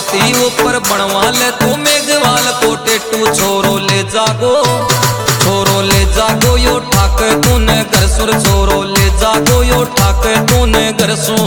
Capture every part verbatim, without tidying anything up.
छाती ऊपर बनवा ले तू मेघवाल को टेटू छोरो ले जागो छोरो ले जागो यो ठाक तूने घर सुर छोरो ले जागो यो ठाक तूने घर सो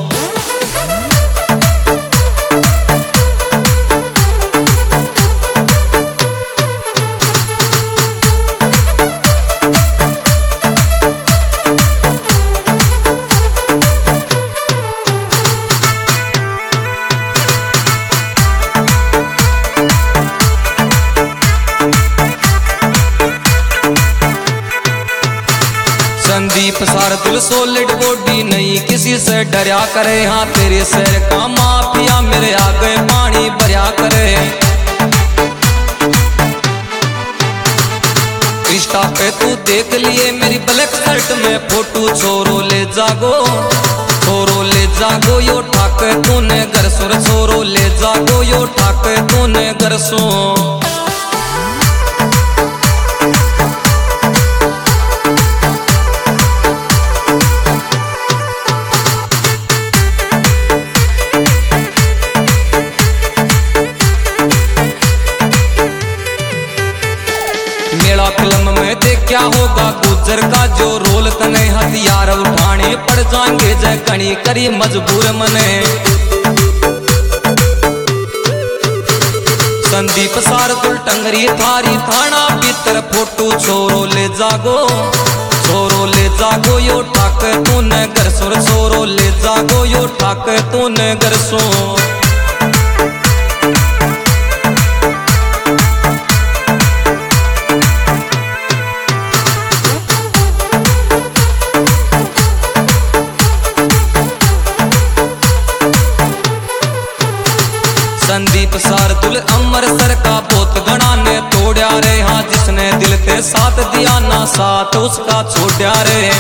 संदीप सारतुल सॉलिड बॉडी नहीं किसी से डरया करे हाँ तेरे शहर का माफिया मेरे आगे पानी भरया करे इंस्टा पे तू देख लिए मेरी ब्लैक शर्ट में फोटो छोरो ले जागो छोरो ले जागो यो ठाक तूने घर सुर छोरो ले जागो यो ठाक तूने घर सो मेरा फिल्म में देख क्या होगा गुजर का जो रोल तने हथियार उठाने पड़ जाएंगे जय कणी करी मजबूर मने संदीप सारतुल टंगरी थारी थाना भीतर फोटो छोरो ले जागो छोरो ले जागो यो ठाक तूने घर सुर छोरो ले जागो यो ठाक तूने घर सो संदीप सारतुल अमृतसर का बहुत गणा ने तोड़ा रे हाँ जिसने दिल पे साथ दिया ना साथ उसका छोड़ा रे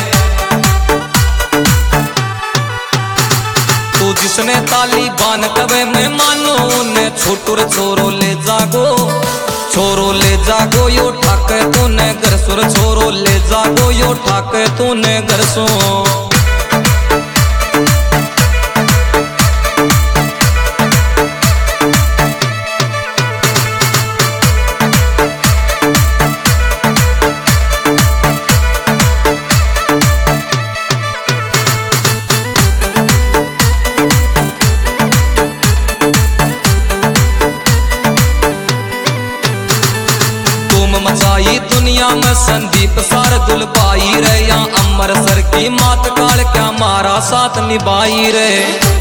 तू जिसने तालिबान कवे में मानो उन्हें छोटुर छोरो ले जागो छोरो ले जागो यो ठाक तूने घर सुर छोरो ले जागो यो ठाक तूने घर सो मचाई दुनिया में संदीप सारतुल पाई रे या अमृतसर की मात काल क्या मारा साथ निभाई रे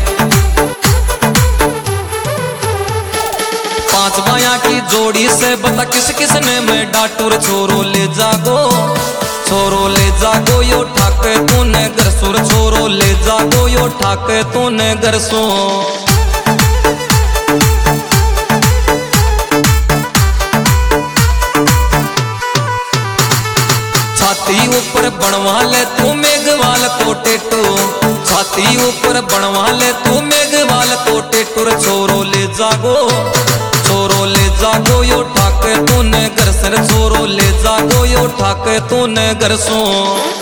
पांच माया की जोड़ी से बता किस किसने में डाटूर छोरो ले जागो छोरो ले जागो यो ठाक तूने घर सुर छोरो ले जागो यो ठाक तूने घर सो छाती ऊपर बनवा ले तू मेघवाल को टेटू छाती ऊपर बनवा ले तू मेघवाल को टेटूर छोरो ले जागो छोरो ले जागो यो ठाक तूने घर सर छोरो ले जागो यो ठाक तूने घर सो